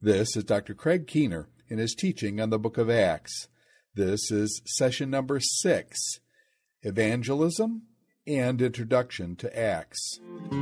This is Dr. Craig Keener in his teaching on the book of Acts. This is session number 6, Evangelism and Introduction to Acts.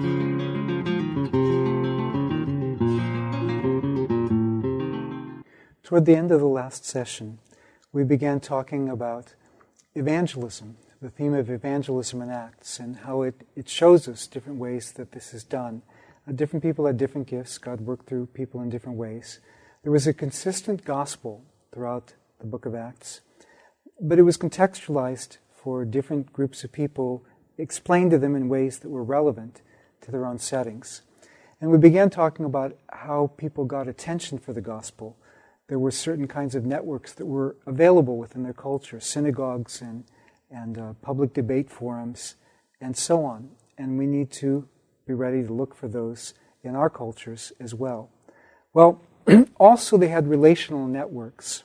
Toward the end of the last session, we began talking about evangelism, the theme of evangelism in Acts, and how it shows us different ways that this is done. Different people had different gifts. God worked through people in different ways. There was a consistent gospel throughout the book of Acts, but it was contextualized for different groups of people, explained to them in ways that were relevant to their own settings. And we began talking about how people got attention for the gospel. There were certain kinds of networks that were available within their culture, synagogues and public debate forums, and so on. And we need to be ready to look for those in our cultures as well. Well, also they had relational networks.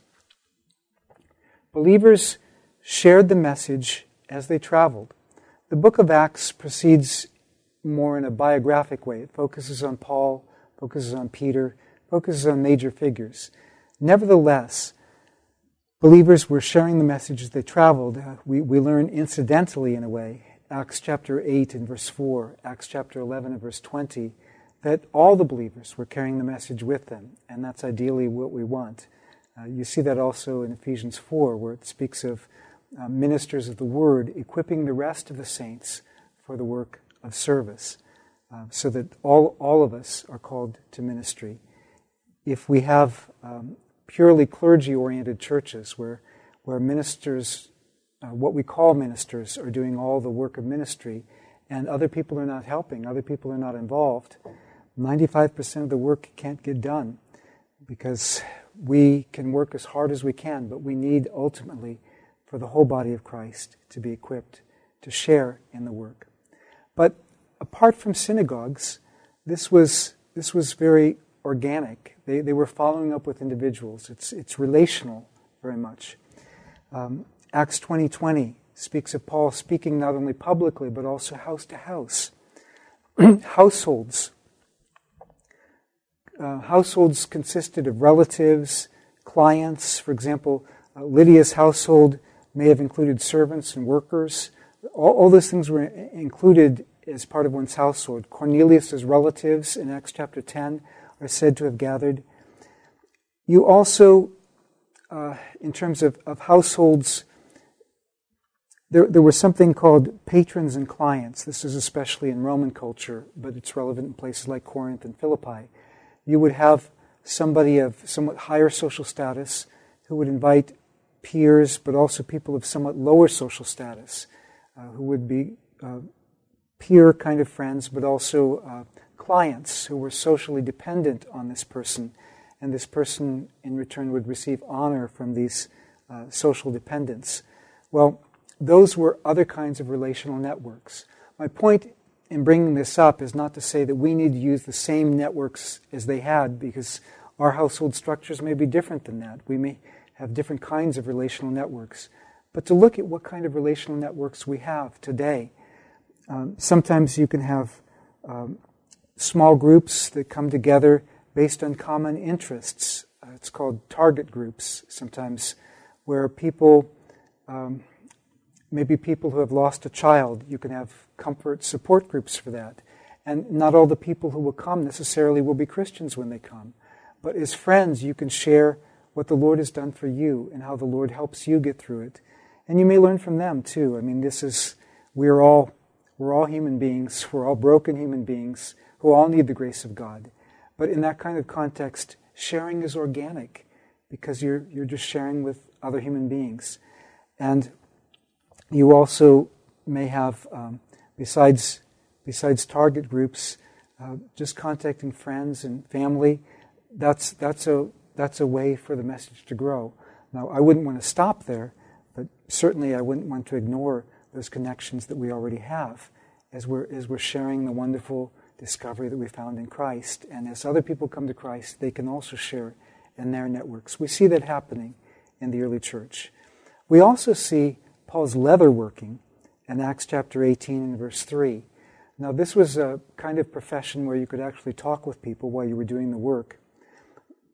Believers shared the message as they traveled. The book of Acts proceeds more in a biographic way. It focuses on Paul, focuses on Peter, focuses on major figures. Nevertheless, believers were sharing the message as they traveled. We learn incidentally, in a way, Acts chapter 8 and verse 4, Acts chapter 11 and verse 20, that all the believers were carrying the message with them, and that's ideally what we want. You see that also in Ephesians 4, where it speaks of ministers of the word equipping the rest of the saints for the work of service, so that all of us are called to ministry. If we have purely clergy-oriented churches where ministers, what we call ministers, are doing all the work of ministry, and other people are not helping, other people are not involved, 95% of the work can't get done, because we can work as hard as we can, but we need ultimately for the whole body of Christ to be equipped to share in the work. But apart from synagogues, this was very organic. They were following up with individuals. It's relational very much. Acts 20:20 speaks of Paul speaking not only publicly but also house to house. Households consisted of relatives, clients. For example, Lydia's household may have included servants and workers. All those things were included as part of one's household. Cornelius' relatives in Acts chapter 10 are said to have gathered. You also, in terms of households, there was something called patrons and clients. This is especially in Roman culture, but it's relevant in places like Corinth and Philippi. You would have somebody of somewhat higher social status who would invite peers, but also people of somewhat lower social status, who would be peer kind of friends, but also clients who were socially dependent on this person, and this person in return would receive honor from these social dependents. Well, those were other kinds of relational networks. My point in bringing this up is not to say that we need to use the same networks as they had, because our household structures may be different than that. We may have different kinds of relational networks. But to look at what kind of relational networks we have today. Sometimes you can have small groups that come together based on common interests. It's called target groups sometimes, where people, maybe people who have lost a child, you can have comfort support groups for that. And not all the people who will come necessarily will be Christians when they come. But as friends, you can share what the Lord has done for you and how the Lord helps you get through it. And you may learn from them too. I mean, we're all human beings. We're all broken human beings who all need the grace of God. But in that kind of context, sharing is organic, because you're just sharing with other human beings. And you also may have, besides target groups, just contacting friends and family. That's a way for the message to grow. Now, I wouldn't want to stop there, but certainly I wouldn't want to ignore those connections that we already have as we're sharing the wonderful discovery that we found in Christ. And as other people come to Christ, they can also share in their networks. We see that happening in the early church. We also see Paul's leatherworking in Acts chapter 18 and verse 3. Now, this was a kind of profession where you could actually talk with people while you were doing the work.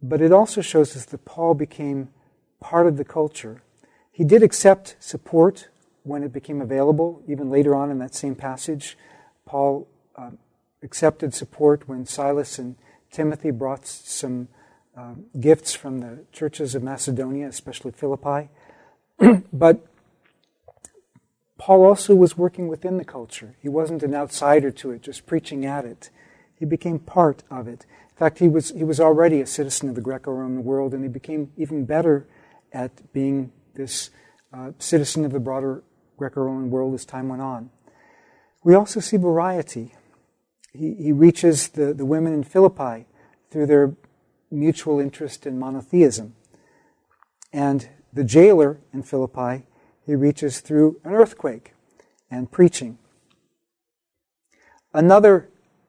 But it also shows us that Paul became part of the culture. He did accept support when it became available. Even later on in that same passage, Paul accepted support when Silas and Timothy brought some gifts from the churches of Macedonia, especially Philippi. But Paul also was working within the culture. He wasn't an outsider to it, just preaching at it. He became part of it. In fact, he was already a citizen of the Greco-Roman world, and he became even better at being this citizen of the broader Greco-Roman world as time went on. We also see variety. He reaches the women in Philippi through their mutual interest in monotheism. And the jailer in Philippi, he reaches through an earthquake and preaching. Another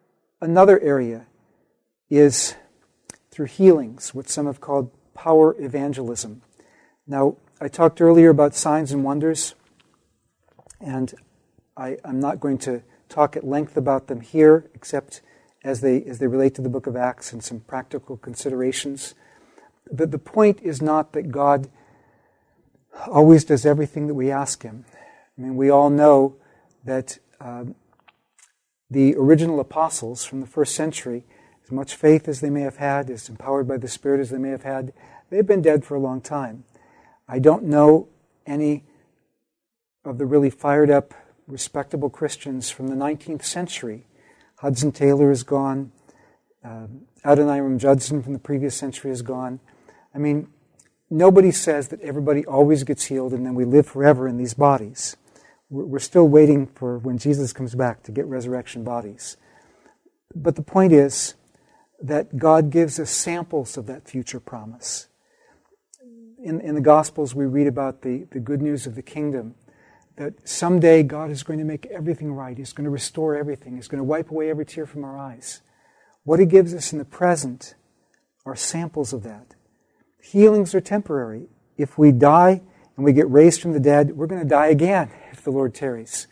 area is through healings, what some have called power evangelism. Now, I talked earlier about signs and wonders, and I'm not going to talk at length about them here, except as they relate to the book of Acts and some practical considerations. But the point is not that God always does everything that we ask Him. I mean, we all know that the original apostles from the first century, as much faith as they may have had, as empowered by the Spirit as they may have had, they've been dead for a long time. I don't know any of the really fired up, respectable Christians from the 19th century. Hudson Taylor is gone. Adoniram Judson from the previous century is gone. I mean, nobody says that everybody always gets healed and then we live forever in these bodies. We're still waiting for when Jesus comes back to get resurrection bodies. But the point is that God gives us samples of that future promise. In the Gospels, we read about the good news of the kingdom, that someday God is going to make everything right. He's going to restore everything. He's going to wipe away every tear from our eyes. What He gives us in the present are samples of that. Healings are temporary. If we die and we get raised from the dead, we're going to die again if the Lord tarries.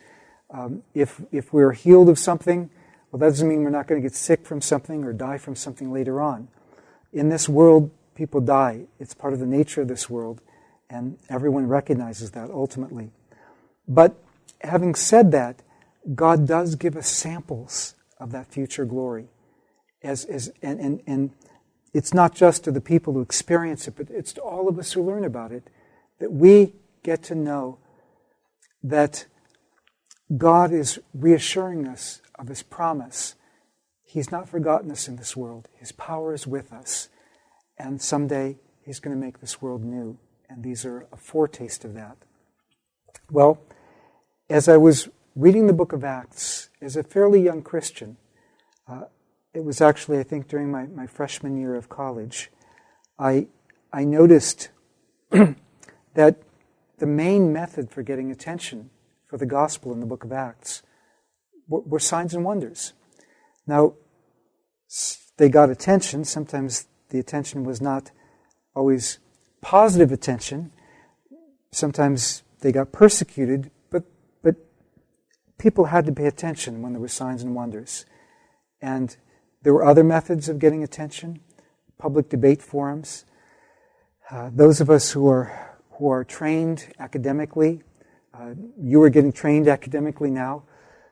If we're healed of something, well, that doesn't mean we're not going to get sick from something or die from something later on. In this world, people die. It's part of the nature of this world, and everyone recognizes that ultimately. But having said that, God does give us samples of that future glory. And it's not just to the people who experience it, but it's to all of us who learn about it, that we get to know that God is reassuring us of His promise. He's not forgotten us in this world. His power is with us. And someday He's going to make this world new. And these are a foretaste of that. Well, as I was reading the book of Acts, as a fairly young Christian, it was actually, I think, during my freshman year of college, I noticed that the main method for getting attention for the gospel in the book of Acts were signs and wonders. Now, they got attention. Sometimes the attention was not always positive attention. Sometimes they got persecuted, but people had to pay attention when there were signs and wonders. And there were other methods of getting attention, public debate forums. Those of us who are trained academically, you are getting trained academically now,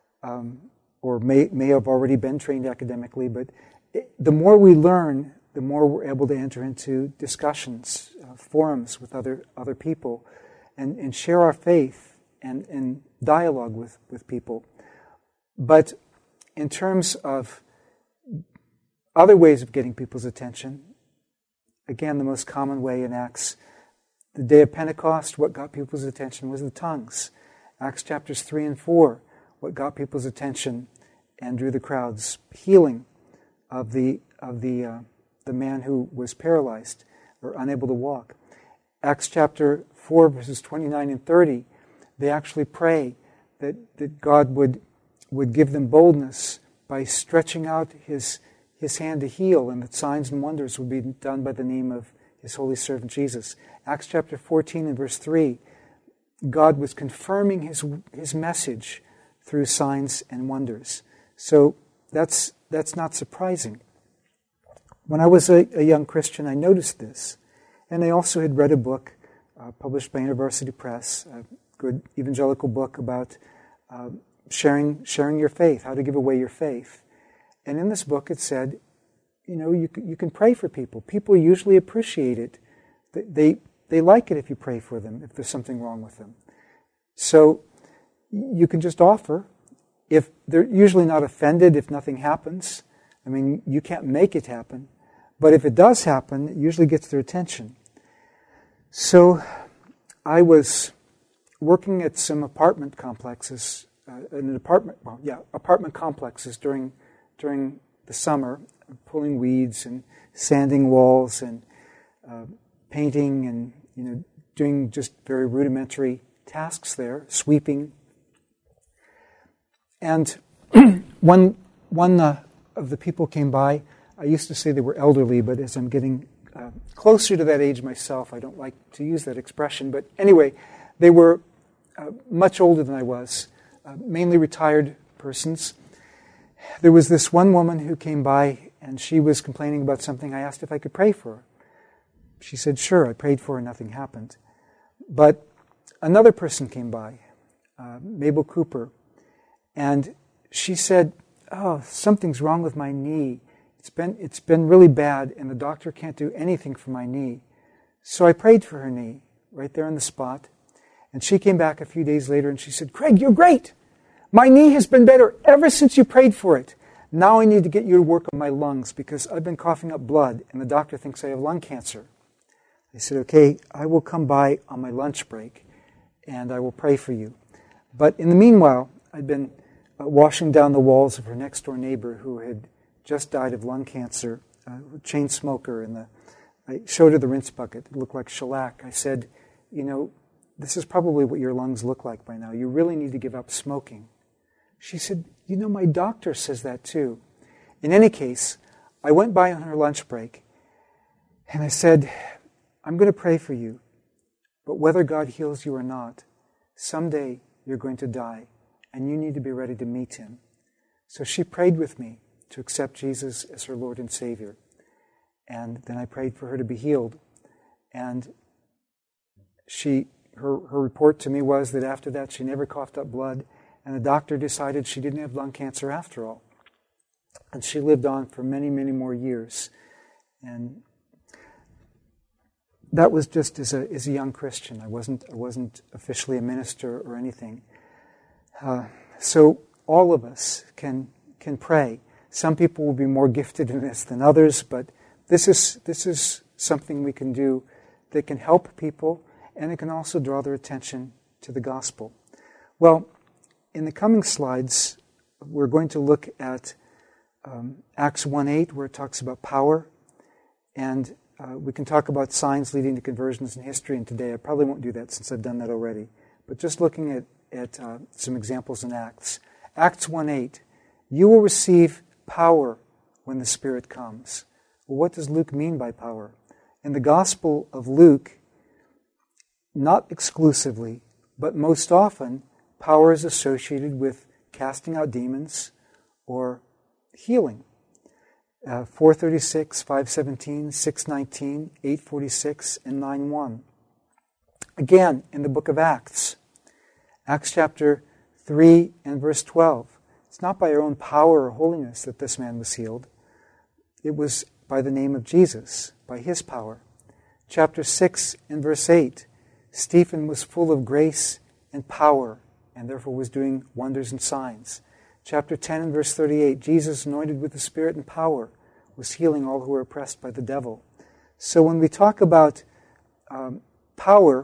or may have already been trained academically, but the more we learn, the more we're able to enter into discussions, forums with other people, and share our faith and dialogue with people. But in terms of other ways of getting people's attention, again, the most common way in Acts, the day of Pentecost, what got people's attention was the tongues. Acts chapters 3 and 4, what got people's attention and drew the crowds, healing of the man who was paralyzed or unable to walk. Acts chapter 4, verses 29 and 30, they actually pray that God would give them boldness by stretching out His hand to heal, and that signs and wonders would be done by the name of His holy servant Jesus. Acts chapter 14 and verse 3, God was confirming His message through signs and wonders. So that's not surprising. when I was a young Christian, I noticed this. And I also had read a book published by University Press, a good evangelical book about sharing your faith, how to give away your faith. And in this book it said, you can pray for people. People usually appreciate it. They like it if you pray for them, if there's something wrong with them. So you can just offer. If they're usually not offended if nothing happens. I mean, you can't make it happen. But if it does happen, it usually gets their attention. So I was working at some apartment complexes, apartment complexes during the summer, pulling weeds and sanding walls and painting and doing just very rudimentary tasks there, sweeping. And one of the people came by. I used to say they were elderly, but as I'm getting closer to that age myself, I don't like to use that expression. But anyway, they were much older than I was, mainly retired persons. There was this one woman who came by, and she was complaining about something. I asked if I could pray for her. She said, sure. I prayed for her, nothing happened. But another person came by, Mabel Cooper, and she said, oh, something's wrong with my knee. It's been really bad, and the doctor can't do anything for my knee. So I prayed for her knee, right there on the spot. And she came back a few days later, and she said, Craig, you're great. My knee has been better ever since you prayed for it. Now I need to get you to work on my lungs, because I've been coughing up blood, and the doctor thinks I have lung cancer. I said, okay, I will come by on my lunch break, and I will pray for you. But in the meanwhile, I'd been washing down the walls of her next-door neighbor who had just died of lung cancer, a chain smoker. And I showed her the rinse bucket. It looked like shellac. I said, this is probably what your lungs look like by now. You really need to give up smoking. She said, my doctor says that too. In any case, I went by on her lunch break, and I said, I'm going to pray for you, but whether God heals you or not, someday you're going to die, and you need to be ready to meet Him. So she prayed with me to accept Jesus as her Lord and Savior. And then I prayed for her to be healed. And her report to me was that after that she never coughed up blood, and the doctor decided she didn't have lung cancer after all. And she lived on for many, many more years. And that was just as a young Christian. I wasn't officially a minister or anything. So all of us can pray. Some people will be more gifted in this than others, but this is something we can do that can help people, and it can also draw their attention to the gospel. Well, in the coming slides, we're going to look at Acts 1:8, where it talks about power, and we can talk about signs leading to conversions in history, and today I probably won't do that since I've done that already. But just looking at some examples in Acts. Acts 1:8, you will receive power when the Spirit comes. Well, what does Luke mean by power? In the Gospel of Luke, not exclusively, but most often, power is associated with casting out demons or healing. 4:36, 5:17, 6:19, 8:46, and 9:1. Again, in the book of Acts, Acts chapter 3 and verse 12. It's not by our own power or holiness that this man was healed. It was by the name of Jesus, by His power. Chapter 6 and verse 8. Stephen was full of grace and power, and therefore was doing wonders and signs. Chapter 10 and verse 38. Jesus, anointed with the Spirit and power, was healing all who were oppressed by the devil. So when we talk about power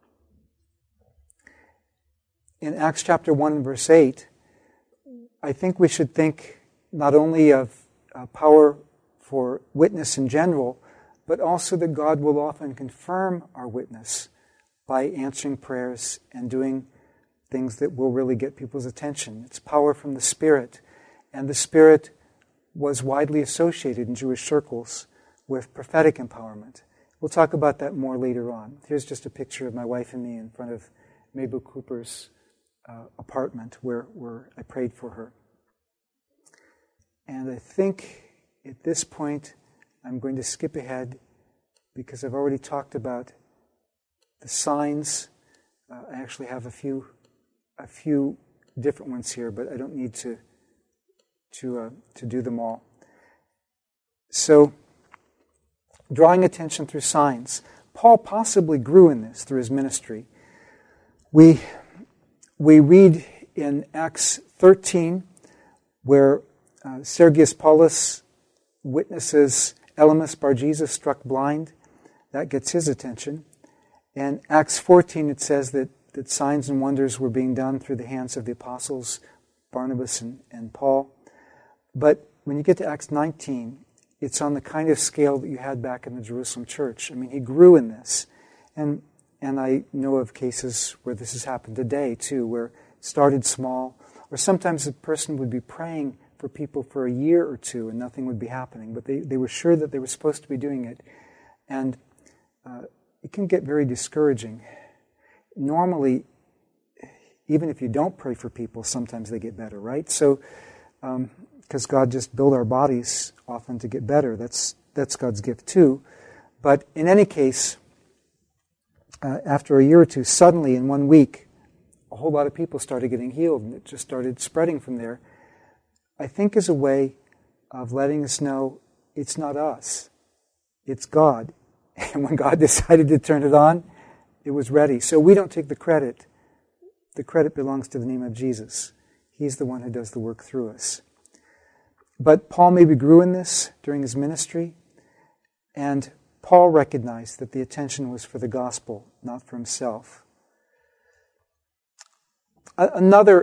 in Acts chapter 1 and verse 8, I think we should think not only of power for witness in general, but also that God will often confirm our witness by answering prayers and doing things that will really get people's attention. It's power from the Spirit. And the Spirit was widely associated in Jewish circles with prophetic empowerment. We'll talk about that more later on. Here's just a picture of my wife and me in front of Mabel Cooper's apartment where I prayed for her. And I think at this point I'm going to skip ahead because I've already talked about the signs. I actually have a few different ones here, but I don't need to do them all. So, drawing attention through signs. Paul possibly grew in this through his ministry. We read in Acts 13 where Sergius Paulus witnesses Elymas Bar Jesus struck blind. That gets his attention. In Acts 14 it says that signs and wonders were being done through the hands of the apostles, Barnabas and Paul. But when you get to Acts 19, it's on the kind of scale that you had back in the Jerusalem church. I mean, he grew in this. And I know of cases where this has happened today, too, where it started small. Or sometimes a person would be praying for people for a year or two and nothing would be happening. But they were sure that they were supposed to be doing it. And it can get very discouraging. Normally, even if you don't pray for people, sometimes they get better, right? So, because God just built our bodies often to get better. That's God's gift too. But in any case, after a year or two, suddenly in 1 week, a whole lot of people started getting healed, and it just started spreading from there. I think as a way of letting us know it's not us, it's God. And when God decided to turn it on, it was ready. So we don't take the credit. The credit belongs to the name of Jesus. He's the one who does the work through us. But Paul maybe grew in this during his ministry, and Paul recognized that the attention was for the gospel, not for himself. Another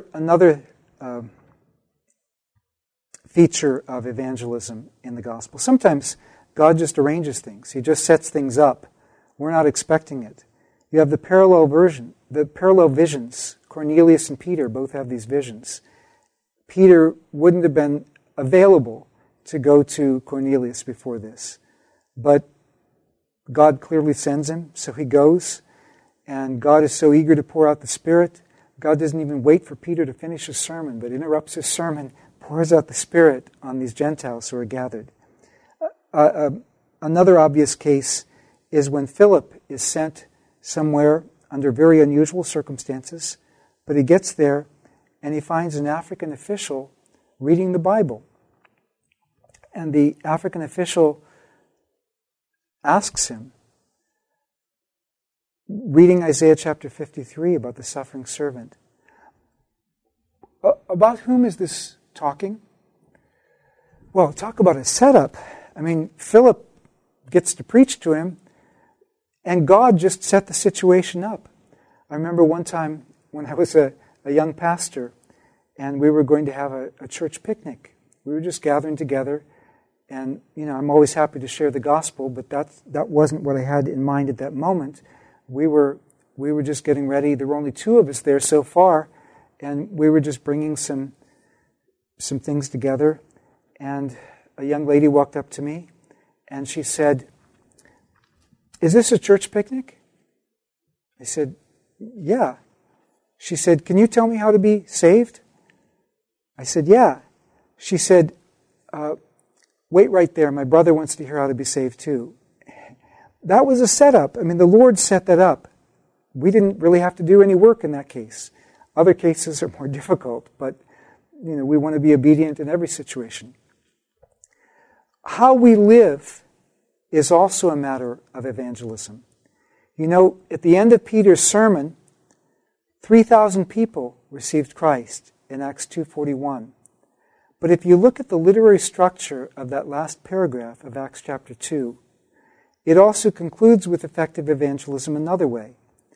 feature of evangelism in the gospel. Sometimes God just arranges things. He just sets things up. We're not expecting it. You have the parallel visions. Cornelius and Peter both have these visions. Peter wouldn't have been available to go to Cornelius before this. But God clearly sends him, so he goes. And God is so eager to pour out the Spirit. God doesn't even wait for Peter to finish his sermon, but interrupts his sermon, pours out the Spirit on these Gentiles who are gathered. Another obvious case is when Philip is sent somewhere under very unusual circumstances, but he gets there and he finds an African official reading the Bible. And the African official asks him, reading Isaiah chapter 53 about the suffering servant, about whom is this talking? Well, talk about a setup. I mean, Philip gets to preach to him, and God just set the situation up. I remember one time when I was a young pastor, and we were going to have a church picnic. We were just gathering together, and I'm always happy to share the gospel, but that wasn't what I had in mind at that moment. We were just getting ready. There were only 2 of us there so far, and we were just bringing some things together. And a young lady walked up to me, and she said, "Is this a church picnic?" I said, "Yeah." She said, "Can you tell me how to be saved?" I said, "Yeah." She said, "Wait right there. My brother wants to hear how to be saved too." That was a setup. I mean, the Lord set that up. We didn't really have to do any work in that case. Other cases are more difficult, but we want to be obedient in every situation. How we live is also a matter of evangelism. At the end of Peter's sermon, 3,000 people received Christ in Acts 2:41. But if you look at the literary structure of that last paragraph of Acts chapter 2, it also concludes with effective evangelism another way.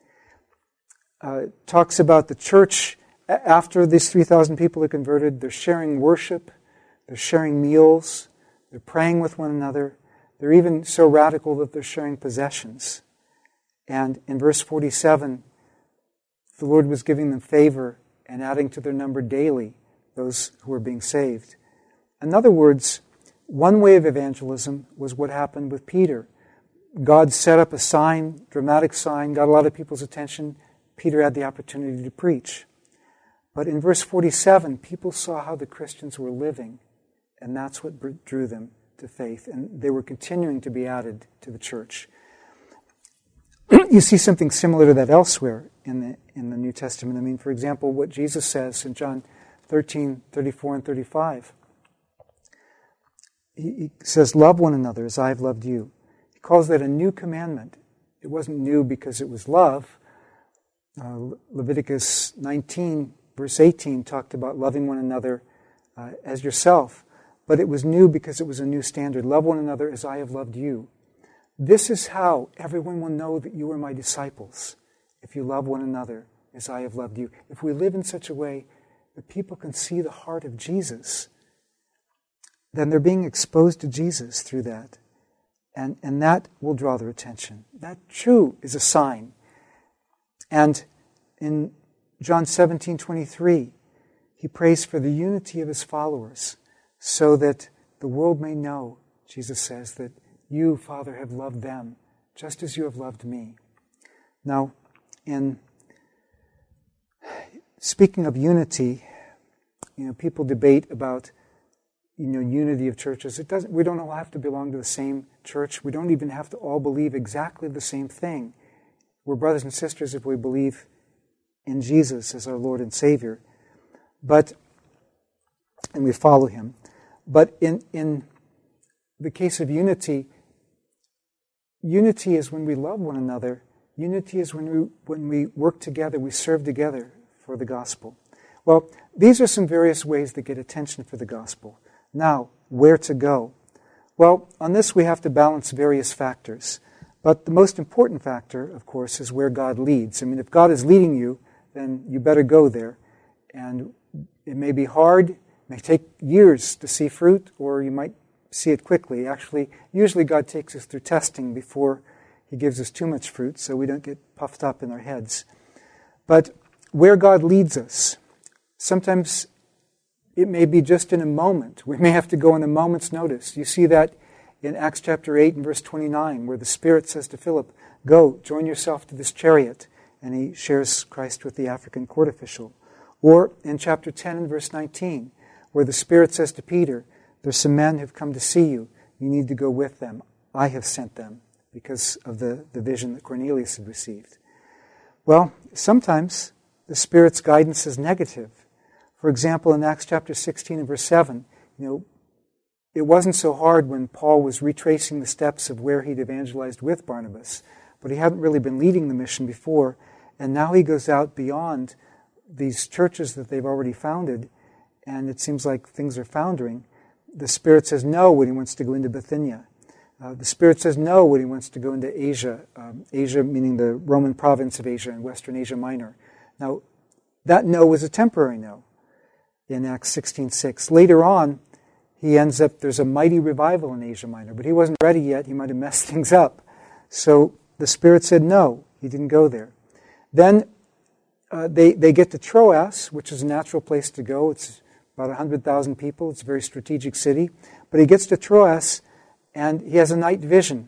It talks about the church, after these 3,000 people are converted, they're sharing worship, they're sharing meals, they're praying with one another. They're even so radical that they're sharing possessions. And in verse 47, the Lord was giving them favor and adding to their number daily those who were being saved. In other words, one way of evangelism was what happened with Peter. God set up a sign, dramatic sign, got a lot of people's attention. Peter had the opportunity to preach. But in verse 47, people saw how the Christians were living, and that's what drew them to faith, and they were continuing to be added to the church. You see something similar to that elsewhere in the New Testament. I mean, for example, what Jesus says in John 13, 34 and 35. He says, love one another as I have loved you. He calls that a new commandment. It wasn't new because it was love. Leviticus 19, verse 18, talked about loving one another as yourself. But it was new because it was a new standard. Love one another as I have loved you. This is how everyone will know that you are my disciples, if you love one another as I have loved you. If we live in such a way that people can see the heart of Jesus, then they're being exposed to Jesus through that. And that will draw their attention. That, too, is a sign. And in John 17:23, he prays for the unity of his followers so that the world may know, Jesus says, that you, Father, have loved them just as you have loved me. Now, in speaking of unity, people debate about unity of churches. We don't all have to belong to the same church. We don't even have to all believe exactly the same thing. We're brothers and sisters if we believe in Jesus as our Lord and Savior. And we follow Him. But in the case of unity is when we love one another. Unity is when we work together, we serve together for the gospel. Well, these are some various ways that get attention for the gospel. Now, where to go? Well, on this we have to balance various factors. But the most important factor, of course, is where God leads. I mean, if God is leading you, then you better go there. And it may be hard, it may take years to see fruit, or you might see it quickly. Actually, usually God takes us through testing before He gives us too much fruit, so we don't get puffed up in our heads. But where God leads us, sometimes it may be just in a moment. We may have to go on a moment's notice. You see that in Acts chapter 8 and verse 29, where the Spirit says to Philip, go, join yourself to this chariot. And he shares Christ with the African court official. Or in chapter 10 and verse 19, where the Spirit says to Peter, there's some men who've come to see you. You need to go with them. I have sent them, because of the vision that Cornelius had received. Well, sometimes the Spirit's guidance is negative. For example, in Acts chapter 16 and verse 7, it wasn't so hard when Paul was retracing the steps of where he'd evangelized with Barnabas, but he hadn't really been leading the mission before, and now he goes out beyond these churches that they've already founded, and it seems like things are foundering. The Spirit says no when he wants to go into Bithynia. The Spirit says no when he wants to go into Asia, Asia meaning the Roman province of Asia and Western Asia Minor. Now, that no was a temporary no in Acts 16:6. Later on, he ends up, there's a mighty revival in Asia Minor, but he wasn't ready yet. He might have messed things up. So the Spirit said no. He didn't go there. Then they get to Troas, which is a natural place to go. It's about 100,000 people. It's a very strategic city. But he gets to Troas, and he has a night vision.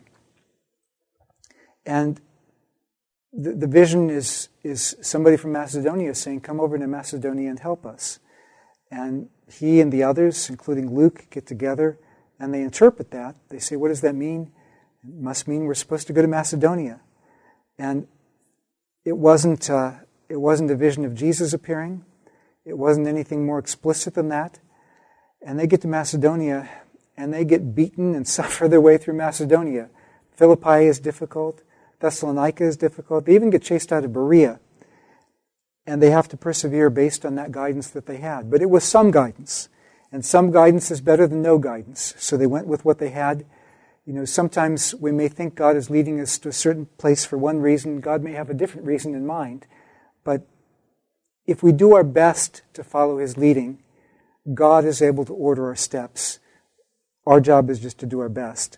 And the vision is somebody from Macedonia saying, come over to Macedonia and help us. And he and the others, including Luke, get together, and they interpret that. They say, what does that mean? It must mean we're supposed to go to Macedonia. And it wasn't a vision of Jesus appearing. It wasn't anything more explicit than that. And they get to Macedonia, and they get beaten and suffer their way through Macedonia. Philippi is difficult. Thessalonica is difficult. They even get chased out of Berea. And they have to persevere based on that guidance that they had. But it was some guidance. And some guidance is better than no guidance. So they went with what they had. Sometimes we may think God is leading us to a certain place for one reason. God may have a different reason in mind. But if we do our best to follow His leading, God is able to order our steps. Our job is just to do our best.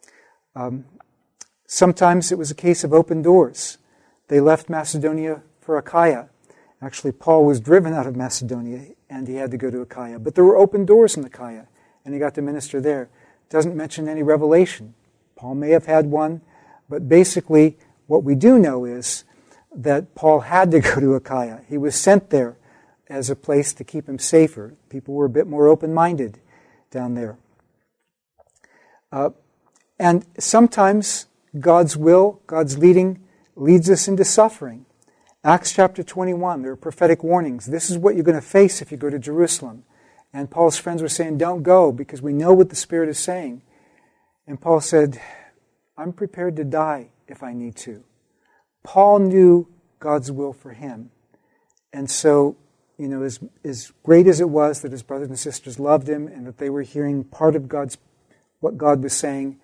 Sometimes it was a case of open doors. They left Macedonia for Achaia. Actually, Paul was driven out of Macedonia, and he had to go to Achaia. But there were open doors in Achaia, and he got to minister there. Doesn't mention any revelation. Paul may have had one, but basically what we do know is that Paul had to go to Achaia. He was sent there as a place to keep him safer. People were a bit more open-minded down there. And sometimes God's will, God's leading, leads us into suffering. Acts chapter 21, there are prophetic warnings. This is what you're going to face if you go to Jerusalem. And Paul's friends were saying, don't go, because we know what the Spirit is saying. And Paul said, I'm prepared to die if I need to. Paul knew God's will for him. And so, as great as it was that his brothers and sisters loved him and that they were hearing part of what God was saying,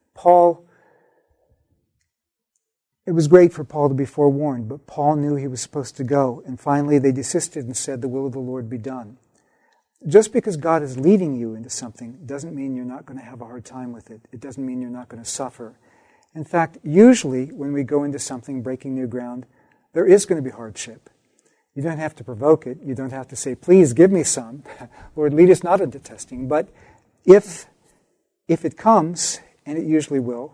it was great for Paul to be forewarned, but Paul knew he was supposed to go. And finally they desisted and said, the will of the Lord be done. Just because God is leading you into something doesn't mean you're not going to have a hard time with it. It doesn't mean you're not going to suffer. In fact, usually when we go into something, breaking new ground, there is going to be hardship. You don't have to provoke it. You don't have to say, please give me some. Lord, lead us not into testing. But if it comes, and it usually will,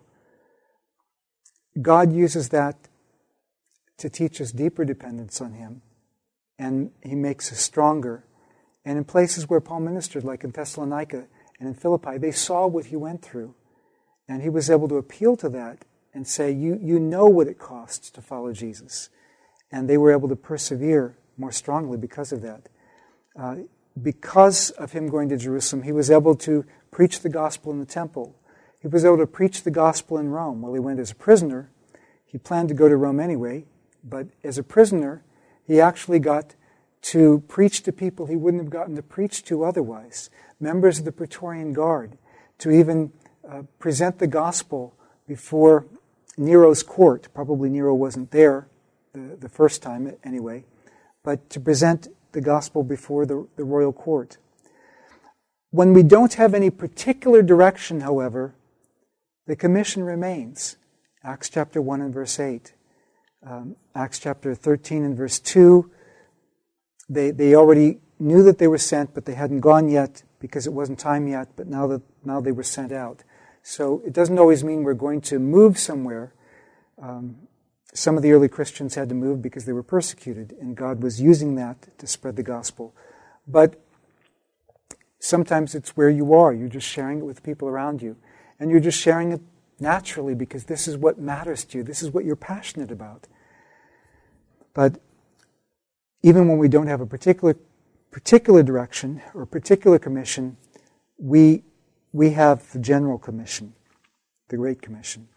God uses that to teach us deeper dependence on Him. And He makes us stronger. And in places where Paul ministered, like in Thessalonica and in Philippi, they saw what he went through. And he was able to appeal to that and say, you know what it costs to follow Jesus. And they were able to persevere more strongly because of that. Because of him going to Jerusalem, he was able to preach the gospel in the temple. He was able to preach the gospel in Rome. Well, he went as a prisoner. He planned to go to Rome anyway, but as a prisoner, he actually got to preach to people he wouldn't have gotten to preach to otherwise. Members of the Praetorian Guard, to even present the gospel before Nero's court. Probably Nero wasn't there the first time anyway, but to present the gospel before the royal court. When we don't have any particular direction, however, the commission remains. Acts chapter 1 and verse 8. Acts chapter 13 and verse 2. They already knew that they were sent, but they hadn't gone yet because it wasn't time yet, but now they were sent out. So it doesn't always mean we're going to move somewhere. Some of the early Christians had to move because they were persecuted, and God was using that to spread the gospel. But sometimes it's where you are. You're just sharing it with people around you. And you're just sharing it naturally because this is what matters to you. This is what you're passionate about. But even when we don't have a particular direction or a particular commission, we have the general commission, the Great Commission.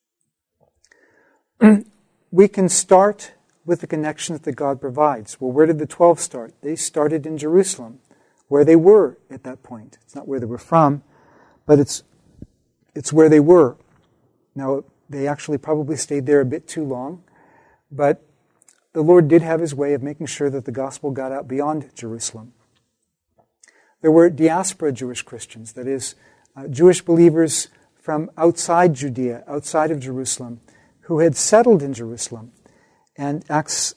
We can start with the connections that God provides. Well, where did the 12 start? They started in Jerusalem, where they were at that point. It's not where they were from, but it's where they were. Now, they actually probably stayed there a bit too long, but the Lord did have His way of making sure that the gospel got out beyond Jerusalem. There were diaspora Jewish Christians, that is, Jewish believers from outside Judea, outside of Jerusalem, who had settled in Jerusalem. And Acts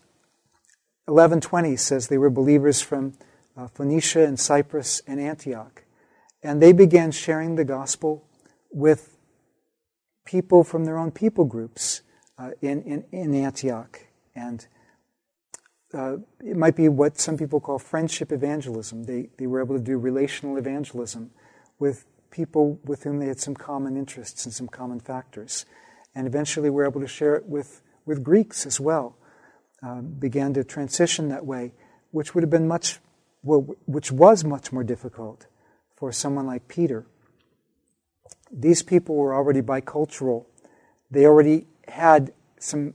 11:20 says they were believers from Phoenicia and Cyprus and Antioch. And they began sharing the gospel with people from their own people groups in Antioch. And it might be what some people call friendship evangelism. They were able to do relational evangelism with people with whom they had some common interests and some common factors. And eventually were able to share it with Greeks as well. Began to transition that way, which would have been which was much more difficult for someone like Peter. These people were already bicultural. They already had some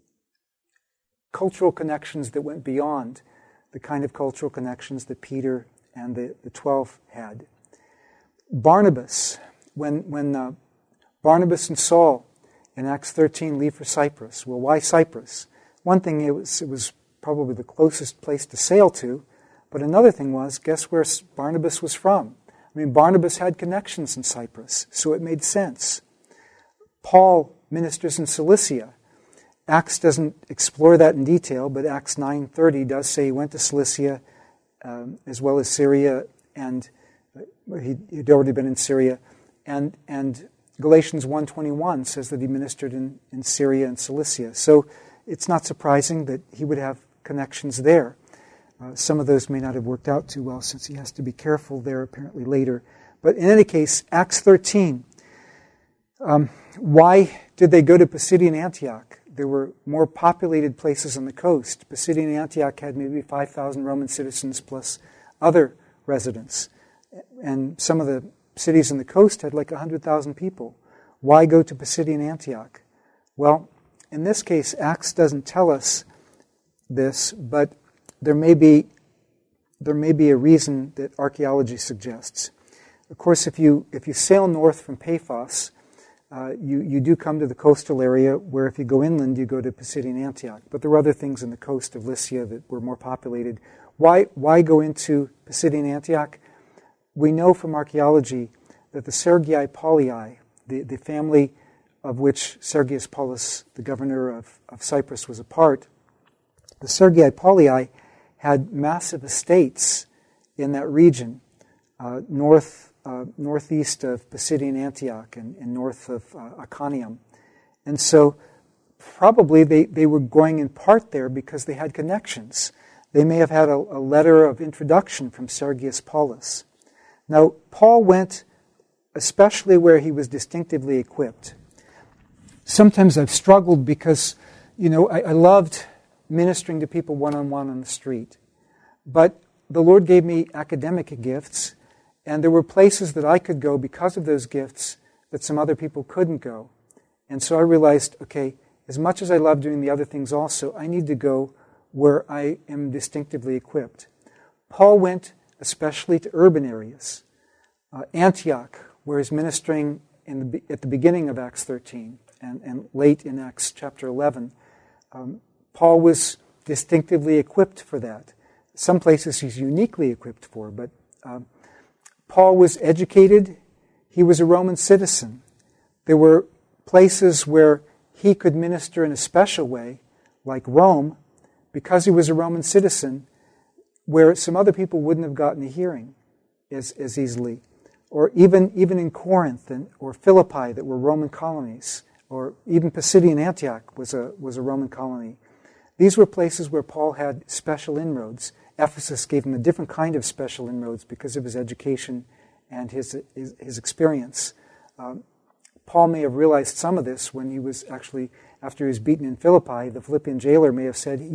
cultural connections that went beyond the kind of cultural connections that Peter and the 12 had. Barnabas, when Barnabas and Saul in Acts 13 leave for Cyprus. Well, why Cyprus? One thing, it was probably the closest place to sail to, but another thing was, guess where Barnabas was from? I mean, Barnabas had connections in Cyprus, so it made sense. Paul ministers in Cilicia. Acts doesn't explore that in detail, but Acts 9:30 does say he went to Cilicia as well as Syria, and he'd already been in Syria. And Galatians 1:21 says that he ministered in Syria and Cilicia. So it's not surprising that he would have connections there. Some of those may not have worked out too well since he has to be careful there apparently later. But in any case, Acts 13, Why did they go to Pisidian Antioch? There were more populated places on the coast. Pisidian Antioch had maybe 5,000 Roman citizens plus other residents. And some of the cities on the coast had like 100,000 people. Why go to Pisidian Antioch? Well, in this case, Acts doesn't tell us this, but there may be a reason that archaeology suggests. Of course, if you sail north from Paphos, you do come to the coastal area where if you go inland, you go to Pisidian Antioch. But there were other things in the coast of Lycia that were more populated. Why go into Pisidian Antioch? We know from archaeology that the Sergii Paulii, the family of which Sergius Paulus, the governor of Cyprus, was a part, the Sergii Paulii had massive estates in that region, northeast of Pisidian Antioch and north of Iconium. And so probably they were going in part there because they had connections. They may have had a letter of introduction from Sergius Paulus. Now, Paul went especially where he was distinctively equipped. Sometimes I've struggled because, I loved ministering to people one-on-one on the street. But the Lord gave me academic gifts, and there were places that I could go because of those gifts that some other people couldn't go. And so I realized, okay, as much as I love doing the other things also, I need to go where I am distinctively equipped. Paul went especially to urban areas. Antioch, where he's ministering at the beginning of Acts 13 and late in Acts chapter 11, Paul was distinctively equipped for that. Some places he's uniquely equipped for, but Paul was educated. He was a Roman citizen. There were places where he could minister in a special way, like Rome, because he was a Roman citizen, where some other people wouldn't have gotten a hearing as easily. Or even in Corinth or Philippi that were Roman colonies, or even Pisidian Antioch was a Roman colony. These were places where Paul had special inroads. Ephesus gave him a different kind of special inroads because of his education and his experience. Paul may have realized some of this when he was actually, after he was beaten in Philippi, the Philippian jailer may have said,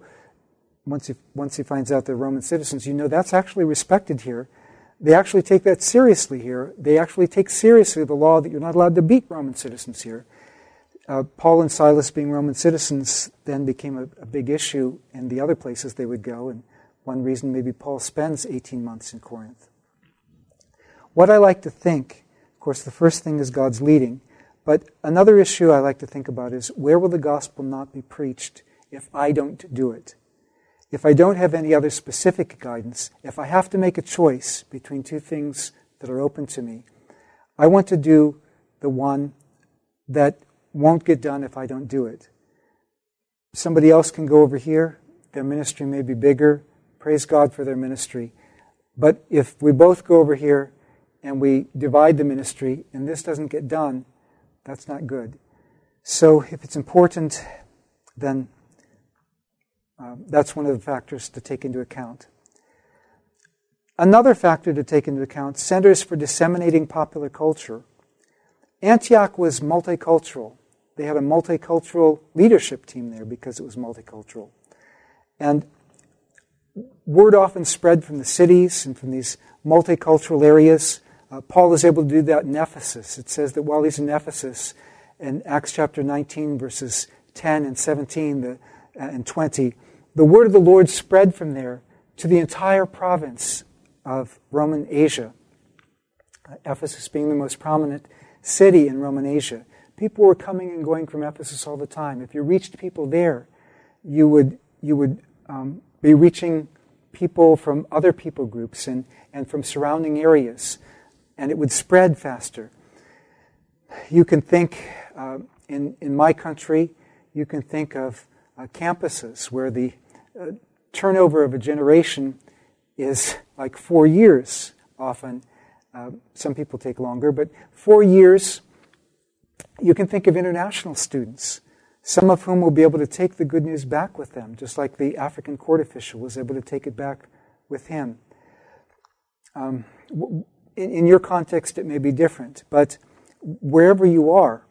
once he finds out they're Roman citizens, that's actually respected here. They actually take that seriously here. They actually take seriously the law that you're not allowed to beat Roman citizens here. Paul and Silas, being Roman citizens, then became a big issue in the other places they would go, and one reason maybe Paul spends 18 months in Corinth. What I like to think, of course, the first thing is God's leading, but another issue I like to think about is where will the gospel not be preached if I don't do it? If I don't have any other specific guidance, if I have to make a choice between two things that are open to me, I want to do the one that won't get done if I don't do it. Somebody else can go over here. Their ministry may be bigger. Praise God for their ministry. But if we both go over here and we divide the ministry and this doesn't get done, that's not good. So if it's important, then that's one of the factors to take into account. Another factor to take into account, Centers for Disseminating Popular Culture. Antioch was multicultural. They had a multicultural leadership team there because it was multicultural. And word often spread from the cities and from these multicultural areas. Paul is able to do that in Ephesus. It says that while he's in Ephesus, in Acts chapter 19, verses 10 and 17 and 20, the word of the Lord spread from there to the entire province of Roman Asia. Ephesus being the most prominent city in Roman Asia. People were coming and going from Ephesus all the time. If you reached people there, you would be reaching people from other people groups and from surrounding areas, and it would spread faster. You can think, in my country, you can think of campuses where the turnover of a generation is like 4 years often. Some people take longer, but 4 years. You can think of international students, some of whom will be able to take the good news back with them, just like the African court official was able to take it back with him. In your context, it may be different, but wherever you are,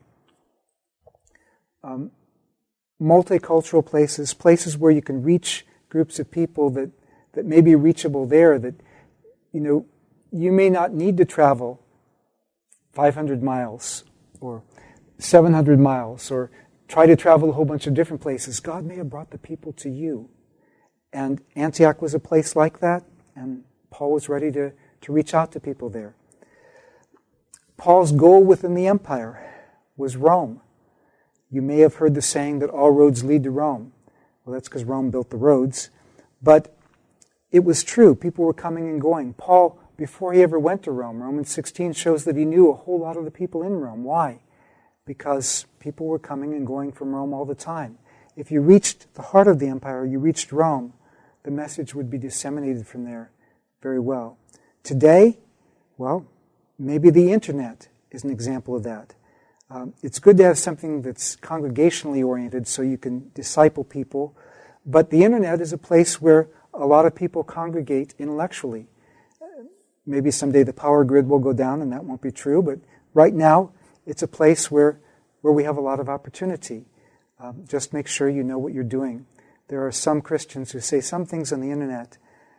multicultural places, places where you can reach groups of people that may be reachable there, that, you may not need to travel 500 miles or 700 miles or try to travel a whole bunch of different places. God may have brought the people to you. And Antioch was a place like that, and Paul was ready to reach out to people there. Paul's goal within the empire was Rome. You may have heard the saying that all roads lead to Rome. Well, that's because Rome built the roads. But it was true. People were coming and going. Paul, before he ever went to Rome, Romans 16 shows that he knew a whole lot of the people in Rome. Why? Because people were coming and going from Rome all the time. If you reached the heart of the empire, you reached Rome, the message would be disseminated from there very well. Today, well, maybe the internet is an example of that. It's good to have something that's congregationally oriented so you can disciple people, but the internet is a place where a lot of people congregate intellectually. Maybe someday the power grid will go down and that won't be true, but right now it's a place where we have a lot of opportunity. Just make sure you know what you're doing. There are some Christians who say some things on the internet.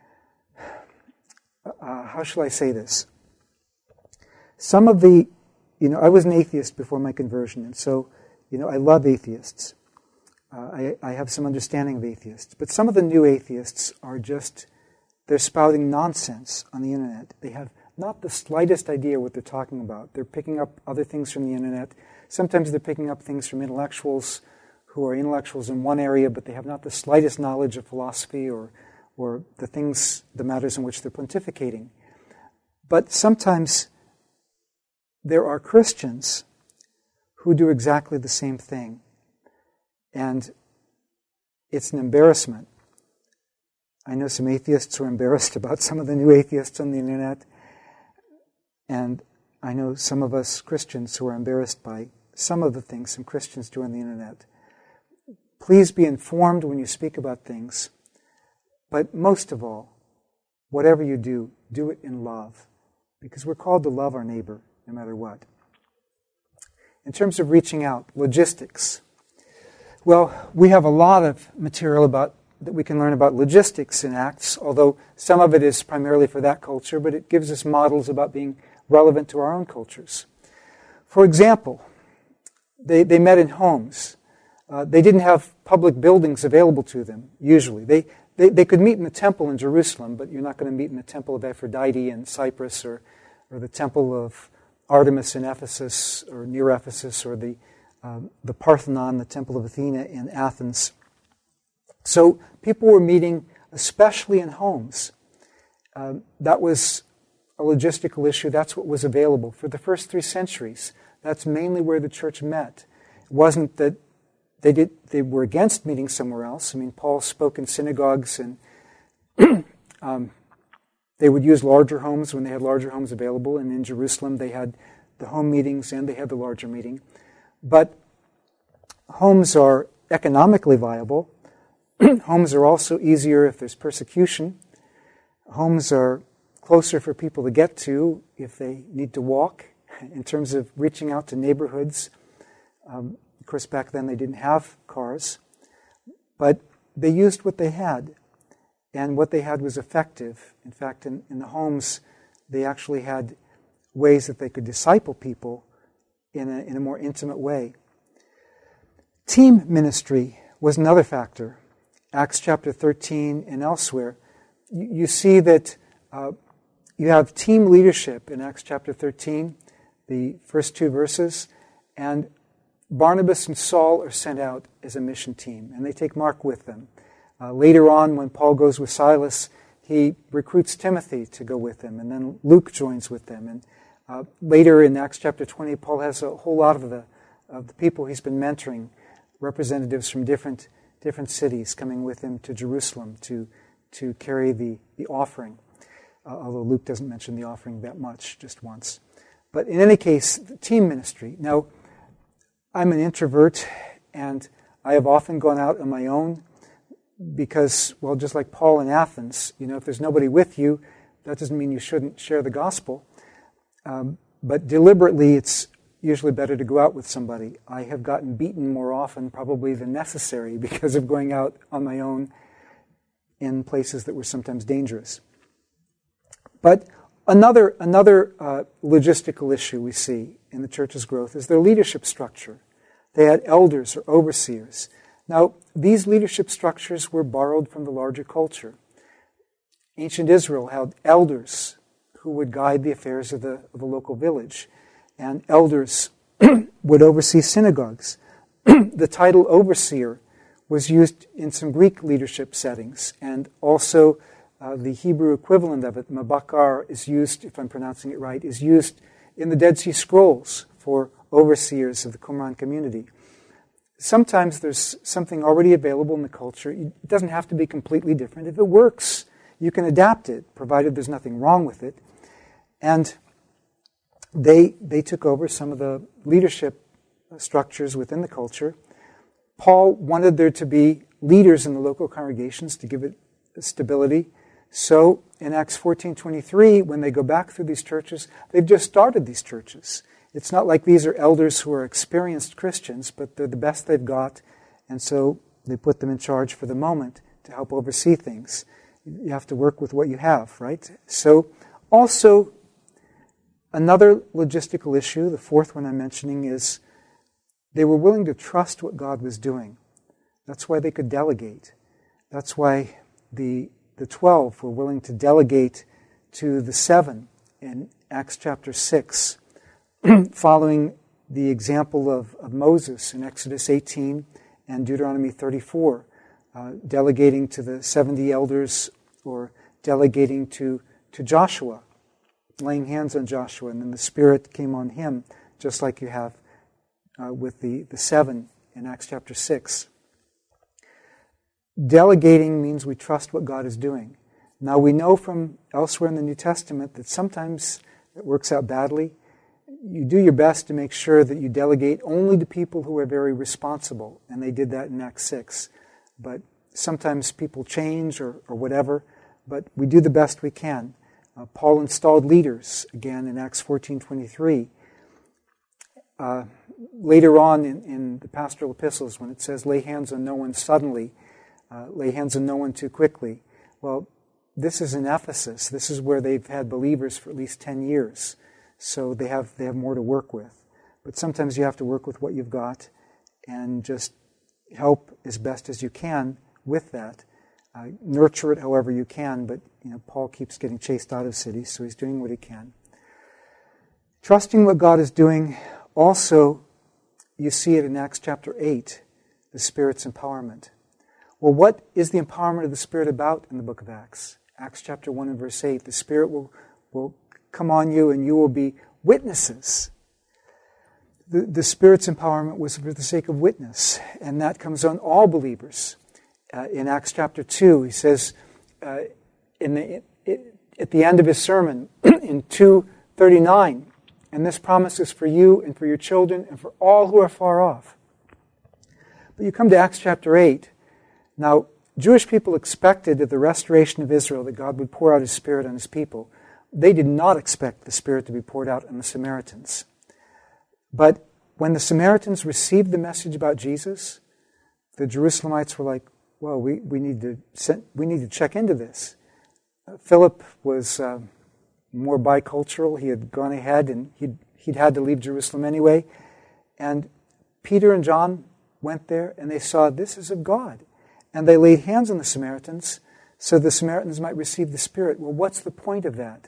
How shall I say this? Some of the, I was an atheist before my conversion, and so, I love atheists. I have some understanding of atheists. But some of the new atheists are they're spouting nonsense on the internet. They have not the slightest idea what they're talking about. They're picking up other things from the internet. Sometimes they're picking up things from intellectuals who are intellectuals in one area, but they have not the slightest knowledge of philosophy or the matters in which they're pontificating. But sometimes there are Christians who do exactly the same thing. And it's an embarrassment. I know some atheists who are embarrassed about some of the new atheists on the internet. And I know some of us Christians who are embarrassed by some of the things some Christians do on the internet. Please be informed when you speak about things. But most of all, whatever you do, do it in love. Because we're called to love our neighbor, no matter what. In terms of reaching out, logistics. Well, we have a lot of material that we can learn about logistics in Acts, although some of it is primarily for that culture, but it gives us models about being relevant to our own cultures. For example, they met in homes. They didn't have public buildings available to them, usually. They could meet in the temple in Jerusalem, but you're not going to meet in the temple of Aphrodite in Cyprus or the temple of Artemis in Ephesus or near Ephesus or the Parthenon, the temple of Athena in Athens. So people were meeting especially in homes. That was a logistical issue. That's what was available. For the first 3 centuries, that's mainly where the church met. It wasn't that they were against meeting somewhere else. I mean, Paul spoke in synagogues, and they would use larger homes when they had larger homes available. And in Jerusalem, they had the home meetings and they had the larger meeting. But homes are economically viable. Homes are also easier if there's persecution. Homes are closer for people to get to if they need to walk, in terms of reaching out to neighborhoods. Of course, back then they didn't have cars, but they used what they had, and what they had was effective. In fact, in the homes, they actually had ways that they could disciple people in a more intimate way. Team ministry was another factor. Acts chapter 13 and elsewhere, you see that you have team leadership in Acts chapter 13, the first 2 verses, and Barnabas and Saul are sent out as a mission team, and they take Mark with them. Later on, when Paul goes with Silas, he recruits Timothy to go with him, and then Luke joins with them. And later in Acts chapter 20, Paul has a whole lot of the people he's been mentoring, representatives from different cities coming with him to Jerusalem to carry the offering, although Luke doesn't mention the offering that much, just once. But in any case, the team ministry. Now, I'm an introvert, and I have often gone out on my own because, well, just like Paul in Athens, if there's nobody with you, that doesn't mean you shouldn't share the gospel. But deliberately, it's usually better to go out with somebody. I have gotten beaten more often probably than necessary because of going out on my own in places that were sometimes dangerous. But another logistical issue we see in the church's growth is their leadership structure. They had elders or overseers. Now, these leadership structures were borrowed from the larger culture. Ancient Israel had elders who would guide the affairs of the local village. And elders would oversee synagogues. The title overseer was used in some Greek leadership settings, and also the Hebrew equivalent of it, mabakar, is used, if I'm pronouncing it right, is used in the Dead Sea Scrolls for overseers of the Qumran community. Sometimes there's something already available in the culture. It doesn't have to be completely different. If it works, you can adapt it, provided there's nothing wrong with it. And they took over some of the leadership structures within the culture. Paul wanted there to be leaders in the local congregations to give it stability. So in Acts 14:23, when they go back through these churches, they've just started these churches. It's not like these are elders who are experienced Christians, but they're the best they've got, and so they put them in charge for the moment to help oversee things. You have to work with what you have, right? So also, another logistical issue, the fourth one I'm mentioning, is they were willing to trust what God was doing. That's why they could delegate. That's why the 12 were willing to delegate to the 7 in Acts chapter 6, following the example of Moses in Exodus 18 and Deuteronomy 34, delegating to the 70 elders or delegating to Joshua, laying hands on Joshua, and then the Spirit came on him, just like you have with the 7 in Acts chapter 6. Delegating means we trust what God is doing. Now we know from elsewhere in the New Testament that sometimes it works out badly. You do your best to make sure that you delegate only to people who are very responsible, and they did that in Acts 6. But sometimes people change or whatever, but we do the best we can. Paul installed leaders, again in Acts 14:23. Later on in the pastoral epistles, when it says, lay hands on no one suddenly, lay hands on no one too quickly. Well, this is in Ephesus. This is where they've had believers for at least 10 years. So they have more to work with. But sometimes you have to work with what you've got and just help as best as you can with that. Nurture it however you can, but Paul keeps getting chased out of cities, so he's doing what he can. Trusting what God is doing, also, you see it in Acts chapter 8, the Spirit's empowerment. Well, what is the empowerment of the Spirit about in the book of Acts? Acts chapter 1 and verse 8, the Spirit will come on you and you will be witnesses. The Spirit's empowerment was for the sake of witness, and that comes on all believers. In Acts chapter 2, he says, at the end of his sermon, in 2:39, and this promise is for you and for your children and for all who are far off. But you come to Acts chapter 8. Now, Jewish people expected at the restoration of Israel that God would pour out His Spirit on His people. They did not expect the Spirit to be poured out on the Samaritans. But when the Samaritans received the message about Jesus, the Jerusalemites were like, well, we need to check into this. Philip was more bicultural. He had gone ahead and he'd had to leave Jerusalem anyway. And Peter and John went there and they saw this is of God. And they laid hands on the Samaritans so the Samaritans might receive the Spirit. Well, what's the point of that?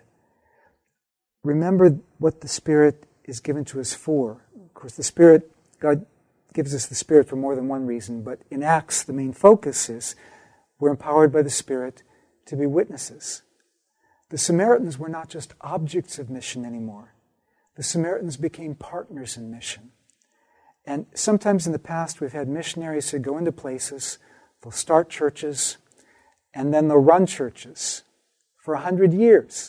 Remember what the Spirit is given to us for. Of course, the Spirit, God gives us the Spirit for more than one reason, but in Acts, the main focus is we're empowered by the Spirit to be witnesses. The Samaritans were not just objects of mission anymore. The Samaritans became partners in mission. And sometimes in the past, we've had missionaries who go into places, they'll start churches, and then they'll run churches for 100 years.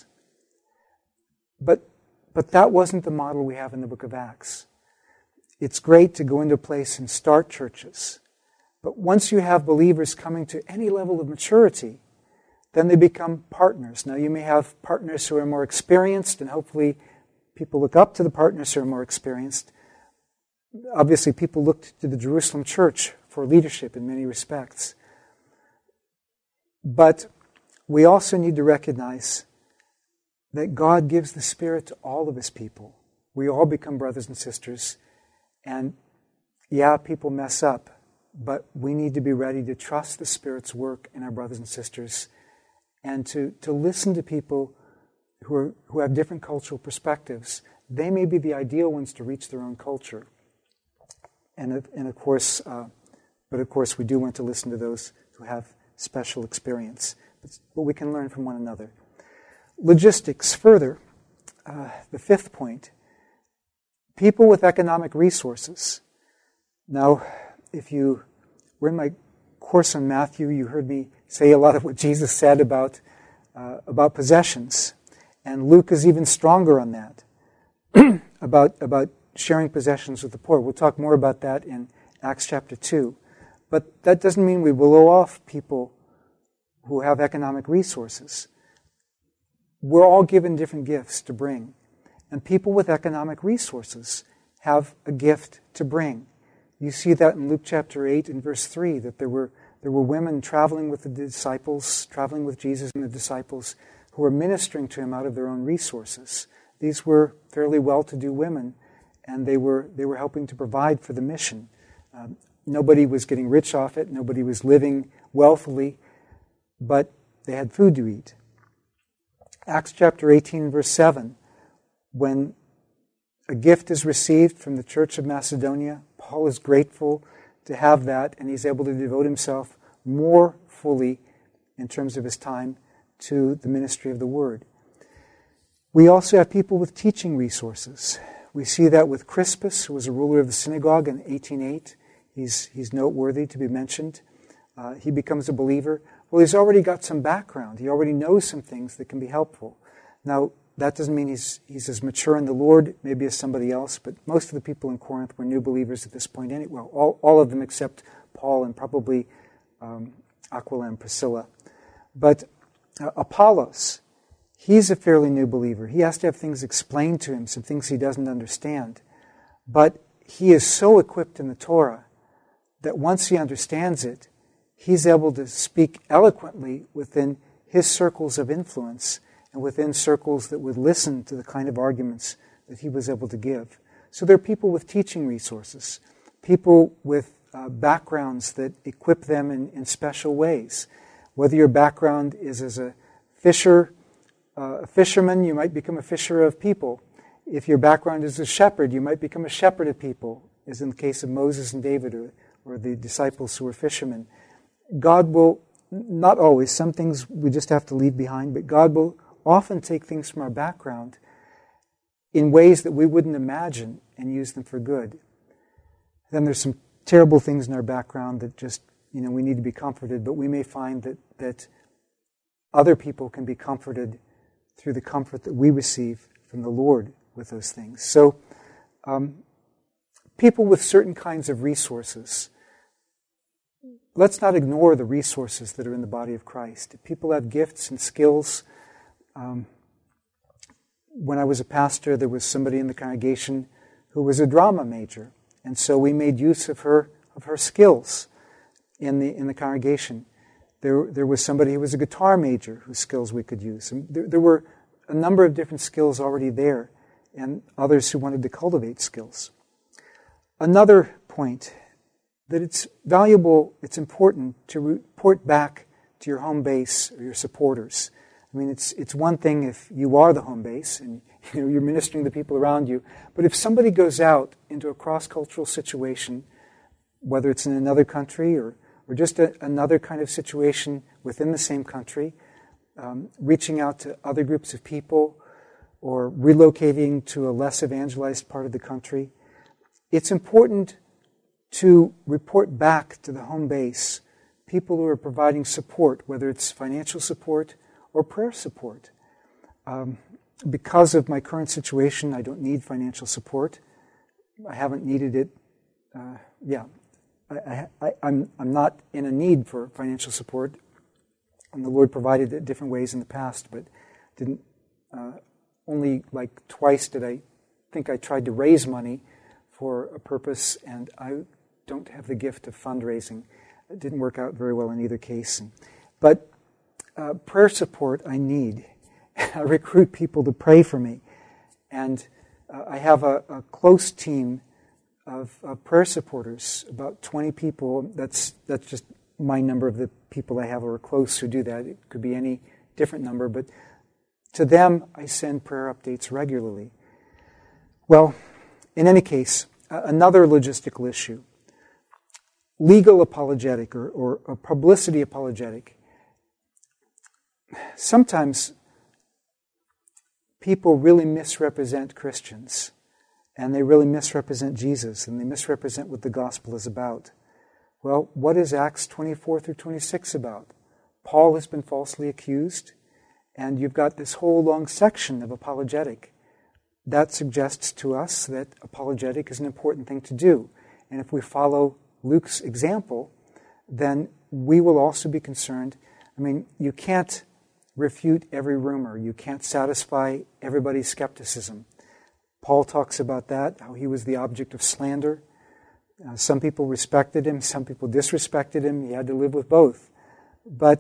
But that wasn't the model we have in the book of Acts. It's great to go into a place and start churches. But once you have believers coming to any level of maturity, then they become partners. Now you may have partners who are more experienced, and hopefully people look up to the partners who are more experienced. obviously people looked to the Jerusalem church for leadership in many respects. But we also need to recognize that God gives the Spirit to all of His people. We all become brothers and sisters. And yeah, people mess up, but we need to be ready to trust the Spirit's work in our brothers and sisters and to listen to people who have different cultural perspectives. They may be the ideal ones to reach their own culture. And of course, we do want to listen to those who have special experience. But we can learn from one another. Logistics, further, the fifth point. People with economic resources. Now, if you were in my course on Matthew, you heard me say a lot of what Jesus said about possessions. And Luke is even stronger on that, about sharing possessions with the poor. We'll talk more about that in Acts chapter 2. But that doesn't mean we blow off people who have economic resources. We're all given different gifts to bring. And people with economic resources have a gift to bring. You see that in Luke chapter 8 and verse 3, that there were women traveling with the disciples, traveling with Jesus and the disciples, who were ministering to Him out of their own resources. These were fairly well-to-do women, and they were helping to provide for the mission. Nobody was getting rich off it. Nobody was living wealthily, but they had food to eat. Acts chapter 18, verse 7, when a gift is received from the Church of Macedonia, Paul is grateful to have that, and he's able to devote himself more fully in terms of his time to the ministry of the Word. We also have people with teaching resources. We see that with Crispus, who was a ruler of the synagogue in 1808. He's noteworthy to be mentioned. He becomes a believer. Well, he's already got some background. He already knows some things that can be helpful. Now, that doesn't mean he's as mature in the Lord, maybe as somebody else, but most of the people in Corinth were new believers at this point anyway. Well, all of them except Paul and probably Aquila and Priscilla. But Apollos, he's a fairly new believer. He has to have things explained to him, some things he doesn't understand. But he is so equipped in the Torah that once he understands it, he's able to speak eloquently within his circles of influence and within circles that would listen to the kind of arguments that he was able to give. So there are people with teaching resources, people with backgrounds that equip them in special ways. Whether your background is as a fisherman, you might become a fisher of people. If your background is a shepherd, you might become a shepherd of people, as in the case of Moses and David or the disciples who were fishermen. God will, not always, some things we just have to leave behind, but God will often take things from our background in ways that we wouldn't imagine and use them for good. Then there's some terrible things in our background that just, we need to be comforted, but we may find that other people can be comforted through the comfort that we receive from the Lord with those things. So, people with certain kinds of resources, let's not ignore the resources that are in the body of Christ. People have gifts and skills. When I was a pastor, there was somebody in the congregation who was a drama major, and so we made use of her skills in the congregation. There was somebody who was a guitar major whose skills we could use. And there were a number of different skills already there, and others who wanted to cultivate skills. Another point, that it's valuable, it's important to report back to your home base or your supporters. I mean, it's one thing if you are the home base and you're ministering to the people around you, but if somebody goes out into a cross-cultural situation, whether it's in another country or just another kind of situation within the same country, reaching out to other groups of people or relocating to a less evangelized part of the country, it's important to report back to the home base people who are providing support, whether it's financial support or prayer support. Because of my current situation, I don't need financial support. I haven't needed it. I'm not in a need for financial support, and the Lord provided it different ways in the past, but only like twice did I think I tried to raise money for a purpose, and I don't have the gift of fundraising. It didn't work out very well in either case. But prayer support I need. I recruit people to pray for me. And I have a close team of prayer supporters, about 20 people. That's just my number of the people I have who are close who do that. It could be any different number, but to them I send prayer updates regularly. Well, in any case, another logistical issue. Legal apologetic or publicity apologetic. Sometimes people really misrepresent Christians, and they really misrepresent Jesus, and they misrepresent what the gospel is about. Well, what is Acts 24 through 26 about? Paul has been falsely accused, and you've got this whole long section of apologetic. That suggests to us that apologetic is an important thing to do. And if we follow Luke's example, then we will also be concerned. I mean, you can't refute every rumor. You can't satisfy everybody's skepticism. Paul talks about that, how he was the object of slander. Some people respected him, some people disrespected him. He had to live with both. But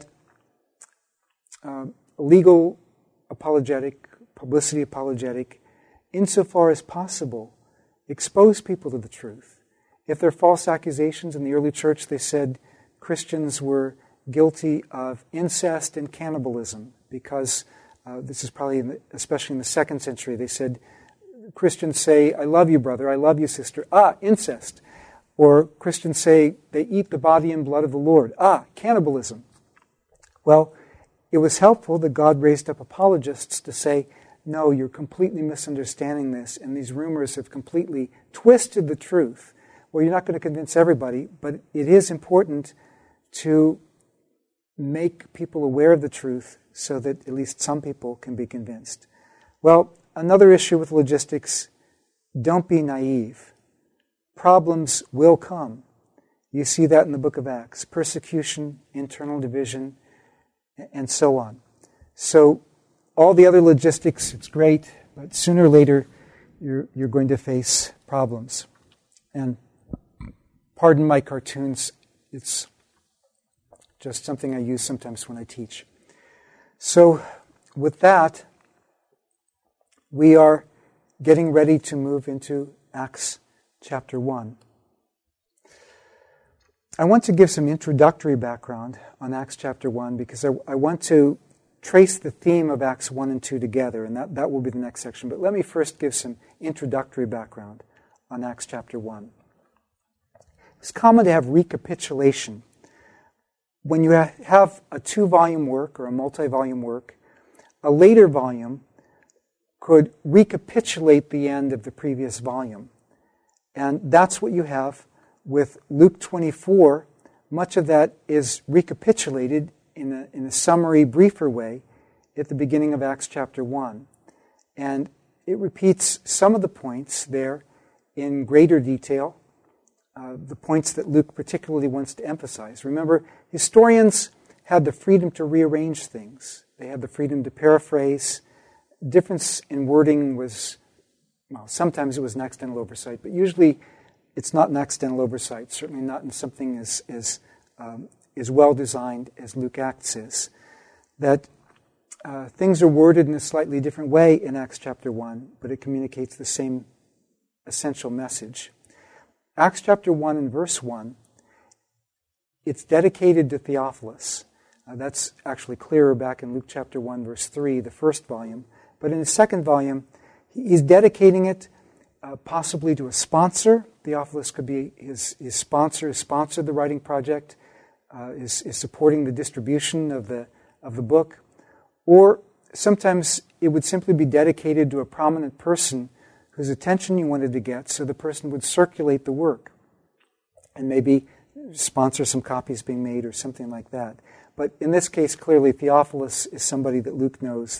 legal apologetic, publicity apologetic, insofar as possible, expose people to the truth. If there are false accusations in the early church, they said Christians were guilty of incest and cannibalism because this is probably, especially in the 2nd century, they said Christians say, I love you, brother, I love you, sister. Incest. Or Christians say they eat the body and blood of the Lord. Cannibalism. Well, it was helpful that God raised up apologists to say, no, you're completely misunderstanding this, and these rumors have completely twisted the truth. Well, you're not going to convince everybody, but it is important to make people aware of the truth so that at least some people can be convinced. Well, another issue with logistics, don't be naive. Problems will come. You see that in the book of Acts. Persecution, internal division, and so on. So all the other logistics, it's great, but sooner or later you're going to face problems. And pardon my cartoons, it's just something I use sometimes when I teach. So with that, we are getting ready to move into Acts chapter 1. I want to give some introductory background on Acts chapter 1 because I want to trace the theme of Acts 1 and 2 together, and that will be the next section. But let me first give some introductory background on Acts chapter 1. It's common to have recapitulation. When you have a 2-volume work or a multi-volume work, a later volume could recapitulate the end of the previous volume. And that's what you have with Luke 24. Much of that is recapitulated in a summary, briefer way at the beginning of Acts chapter 1. And it repeats some of the points there in greater detail, the points that Luke particularly wants to emphasize. Remember, historians had the freedom to rearrange things. They had the freedom to paraphrase. Difference in wording was, well, sometimes it was an accidental oversight, but usually it's not an accidental oversight, certainly not in something as well designed as Luke Acts is. That things are worded in a slightly different way in Acts chapter 1, but it communicates the same essential message. Acts chapter 1 and verse 1, it's dedicated to Theophilus. That's actually clearer back in Luke chapter 1, verse 3, the first volume. But in the second volume, he's dedicating it possibly to a sponsor. Theophilus could be his sponsor, sponsored the writing project, is supporting the distribution of the book. Or sometimes it would simply be dedicated to a prominent person whose attention you wanted to get, so the person would circulate the work and maybe sponsor some copies being made or something like that. But in this case, clearly Theophilus is somebody that Luke knows,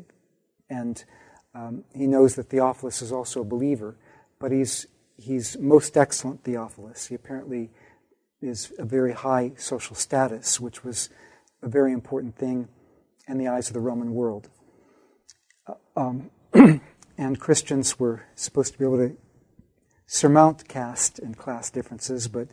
and he knows that Theophilus is also a believer, but he's most excellent Theophilus. He apparently is a very high social status, which was a very important thing in the eyes of the Roman world. And Christians were supposed to be able to surmount caste and class differences, but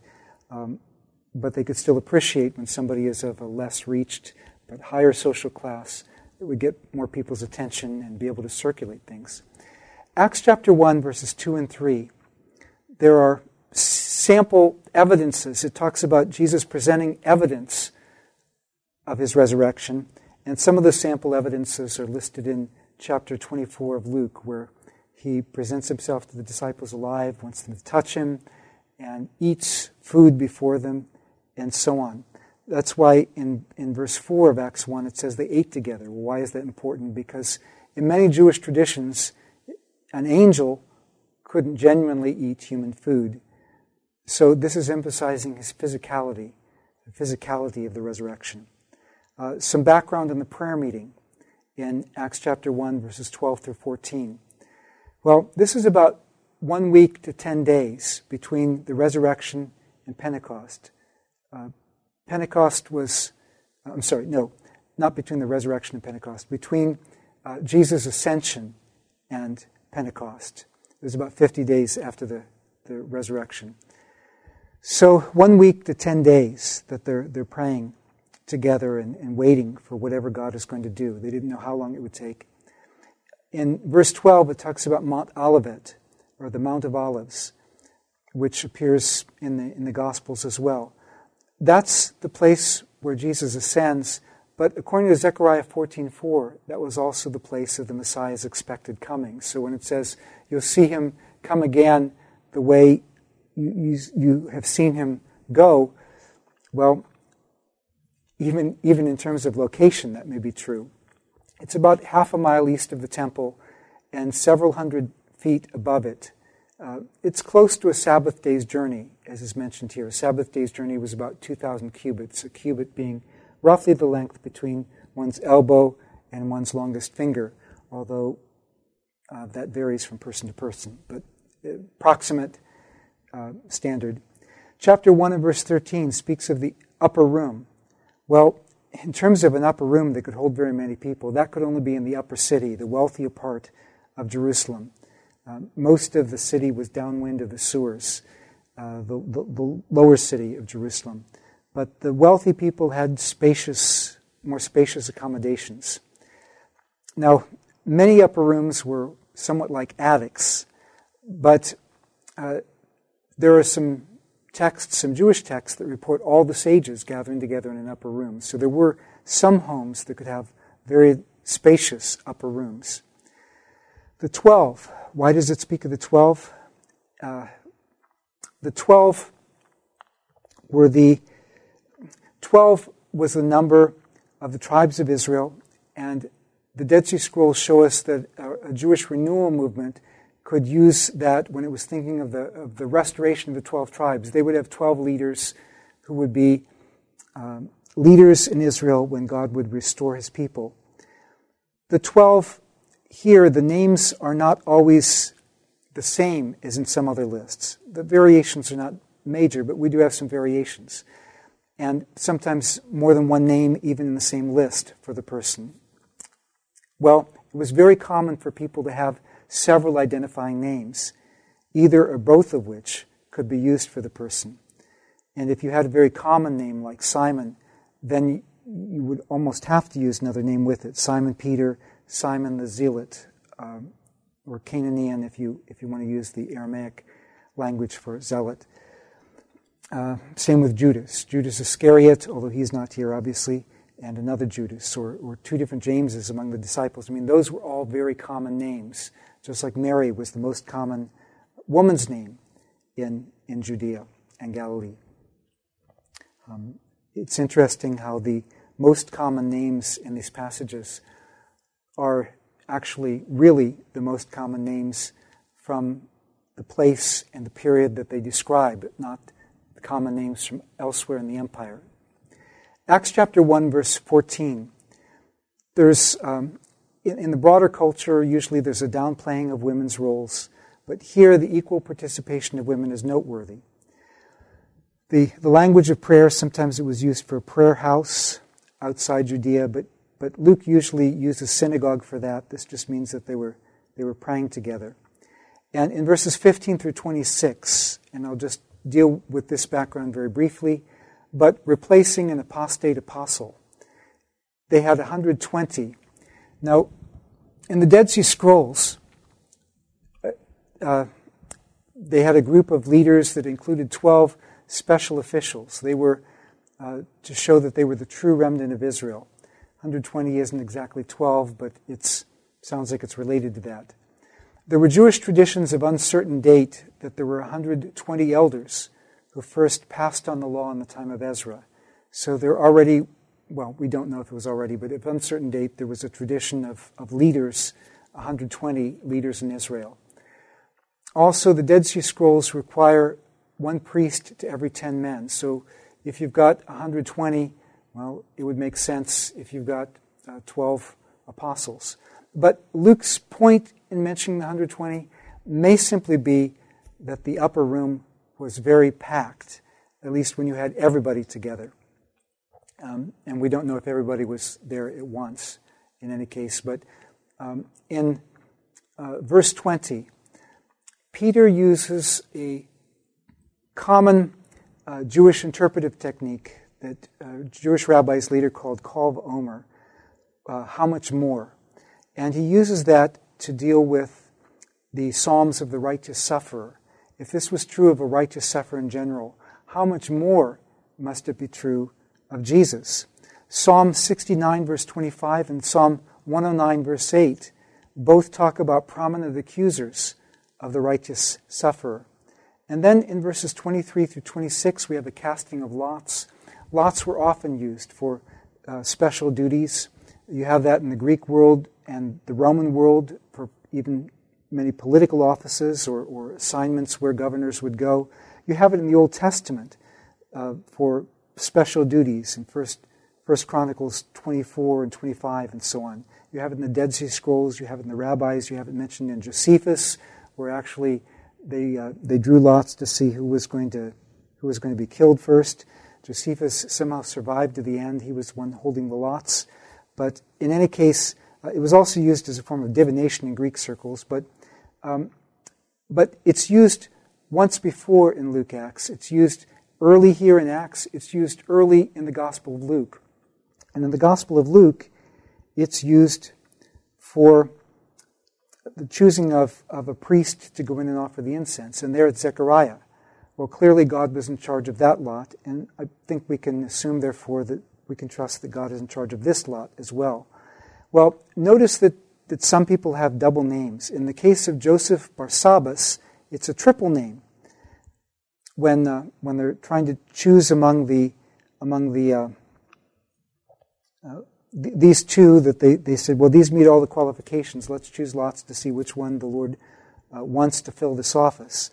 they could still appreciate when somebody is of a less reached but higher social class. It would get more people's attention and be able to circulate things. Acts chapter 1, verses 2 and 3, there are sample evidences. It talks about Jesus presenting evidence of his resurrection, and some of the sample evidences are listed in chapter 24 of Luke, where he presents himself to the disciples alive, wants them to touch him, and eats food before them, and so on. That's why in verse 4 of Acts 1 it says they ate together. Well, why is that important? Because in many Jewish traditions, an angel couldn't genuinely eat human food. So this is emphasizing his physicality, the physicality of the resurrection. Some background on the prayer meeting in Acts chapter 1, verses 12 through 14. Well, this is about 1 week to 10 days between the resurrection and Pentecost. Pentecost was, not between the resurrection and Pentecost, between Jesus' ascension and Pentecost. It was about 50 days after the resurrection. So 1 week to 10 days that they're praying together and waiting for whatever God is going to do. They didn't know how long it would take. In verse 12, it talks about Mount Olivet, or the Mount of Olives, which appears in the Gospels as well. That's the place where Jesus ascends, but according to Zechariah 14:4, that was also the place of the Messiah's expected coming. So when it says, you'll see him come again the way you have seen him go, well, even in terms of location, that may be true. It's about half a mile east of the temple and several hundred feet above it. It's close to a Sabbath day's journey, as is mentioned here. A Sabbath day's journey was about 2,000 cubits, a cubit being roughly the length between one's elbow and one's longest finger, although that varies from person to person, but approximate standard. Chapter 1 and verse 13 speaks of the upper room. Well, in terms of an upper room that could hold very many people, that could only be in the upper city, the wealthier part of Jerusalem. Most of the city was downwind of the sewers, the lower city of Jerusalem. But the wealthy people had more spacious accommodations. Now, many upper rooms were somewhat like attics, but there are some Jewish texts that report all the sages gathering together in an upper room. So there were some homes that could have very spacious upper rooms. The 12. Why does it speak of the 12? The 12 was the number of the tribes of Israel, and the Dead Sea Scrolls show us that a Jewish renewal movement could use that when it was thinking of the restoration of the 12 tribes. They would have 12 leaders who would be leaders in Israel when God would restore his people. The 12 here, the names are not always the same as in some other lists. The variations are not major, but we do have some variations. And sometimes more than one name even in the same list for the person. Well, it was very common for people to have several identifying names, either or both of which could be used for the person. And if you had a very common name like Simon, then you would almost have to use another name with it. Simon Peter, Simon the Zealot, or Canaanean if you want to use the Aramaic language for zealot. Same with Judas. Judas Iscariot, although he's not here obviously, and another Judas, or two different Jameses among the disciples. I mean, those were all very common names, just like Mary was the most common woman's name in Judea and Galilee. It's interesting how the most common names in these passages are actually really the most common names from the place and the period that they describe, not the common names from elsewhere in the empire. Acts chapter 1, verse 14. There's, in the broader culture, usually there's a downplaying of women's roles, but here the equal participation of women is noteworthy. The language of prayer, sometimes it was used for a prayer house outside Judea, but Luke usually uses synagogue for that. This just means that they were praying together. And in verses 15 through 26, and I'll just deal with this background very briefly, but replacing an apostate apostle, they had 120. Now, in the Dead Sea Scrolls, they had a group of leaders that included 12 special officials. They were to show that they were the true remnant of Israel. 120 isn't exactly 12, but it sounds like it's related to that. There were Jewish traditions of uncertain date that there were 120 elders who first passed on the law in the time of Ezra. So they're already, well, we don't know if it was already, but of uncertain date, there was a tradition of leaders, 120 leaders in Israel. Also, the Dead Sea Scrolls require one priest to every 10 men. So if you've got 120, well, it would make sense if you've got 12 apostles. But Luke's point in mentioning the 120 may simply be that the upper room was very packed, at least when you had everybody together. And we don't know if everybody was there at once in any case. But in verse 20, Peter uses a common Jewish interpretive technique that Jewish rabbis later called Kal V'Omer, how much more? And he uses that to deal with the Psalms of the righteous sufferer. If this was true of a righteous sufferer in general, how much more must it be true of Jesus? Psalm 69 verse 25 and Psalm 109 verse 8 both talk about prominent accusers of the righteous sufferer. And then in verses 23 through 26, we have the casting of lots. Lots were often used for special duties. You have that in the Greek world and the Roman world for even many political offices or assignments where governors would go. You have it in the Old Testament for special duties in First Chronicles 24 and 25 and so on. You have it in the Dead Sea Scrolls. You have it in the rabbis. You have it mentioned in Josephus, where actually they drew lots to see who was going to be killed first. Josephus somehow survived to the end. He was the one holding the lots. But in any case, it was also used as a form of divination in Greek circles. But it's used once before in Luke Acts. It's used early here in Acts. It's used early in the Gospel of Luke. And in the Gospel of Luke, it's used for the choosing of a priest to go in and offer the incense. And there it's Zechariah. Well, clearly God was in charge of that lot, and I think we can assume, therefore, that we can trust that God is in charge of this lot as well. Well, notice that some people have double names. In the case of Joseph Barsabbas, it's a triple name. When they're trying to choose among these two, that they said, well, these meet all the qualifications. Let's choose lots to see which one the Lord wants to fill this office.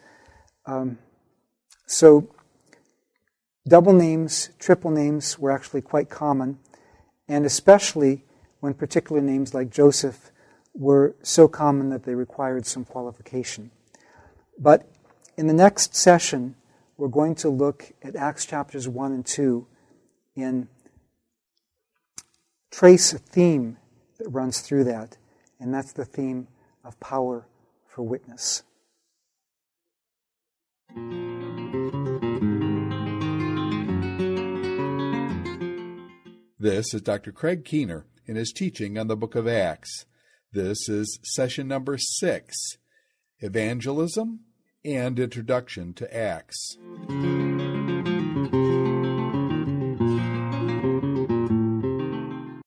So double names, triple names were actually quite common, and especially when particular names like Joseph were so common that they required some qualification. But in the next session, we're going to look at Acts chapters 1 and 2 and trace a theme that runs through that, and that's the theme of power for witness. This is Dr. Craig Keener in his teaching on the book of Acts. This is session number 6, Evangelism and Introduction to Acts.